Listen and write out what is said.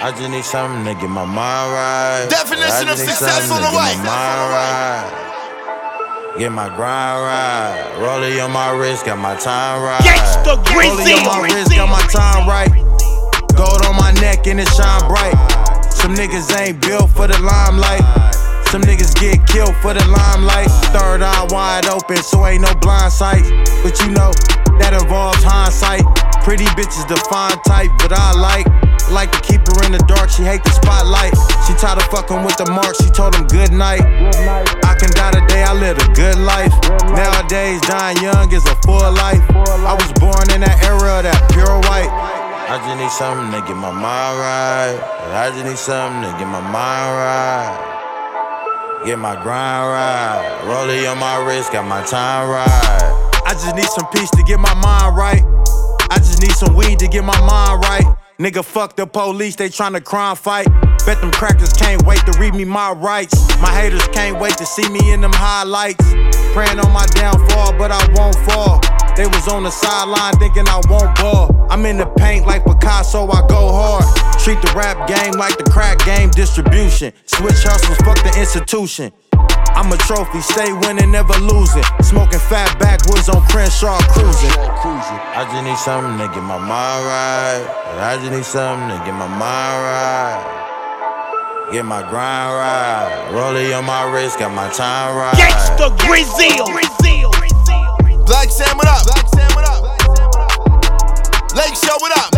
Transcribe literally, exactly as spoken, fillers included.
I just need something to get my mind right. Definition of success on the way. Get my mind right. Get my grind right. Rollie on my wrist, got my time right. Gangsta Grizzly Rollie on my wrist, got my time right. Gold on my neck and it shine bright. Some niggas ain't built for the limelight. Some niggas get killed for the limelight. Third eye wide open, so ain't no blind sight. But you know, that involves hindsight. Pretty bitches the fine type, but I like Like to keep her in the dark, she hate the spotlight. She tired of fucking with the mark, she told him good night. I can die today, I lived a good life. Nowadays, dying young is a full life. I was born in that era of that pure white. I just need something to get my mind right. I just need something to get my mind right. Get my grind right. Rollie on my wrist, got my time right. I just need some peace to get my mind right. I just need some weed to get my mind right. Nigga, fuck the police, they tryna crime fight. Bet them crackers can't wait to read me my rights. My haters can't wait to see me in them highlights. Praying on my downfall, but I won't fall. They was on the sideline thinking I won't ball. I'm in the paint like Picasso, I go hard. Treat the rap game like the crack game distribution. Switch hustles, fuck the institution. I'm a trophy, stay winning, never losing. Smoking fat backwoods on Crenshaw cruising. I just need something to get my mind right. I just need something to get my mind right. Get my grind right. Rollie on my wrist, got my time right. Gangsta Grizzly. Black Sam, what up? Black Sam, what up? Lake Show, what up?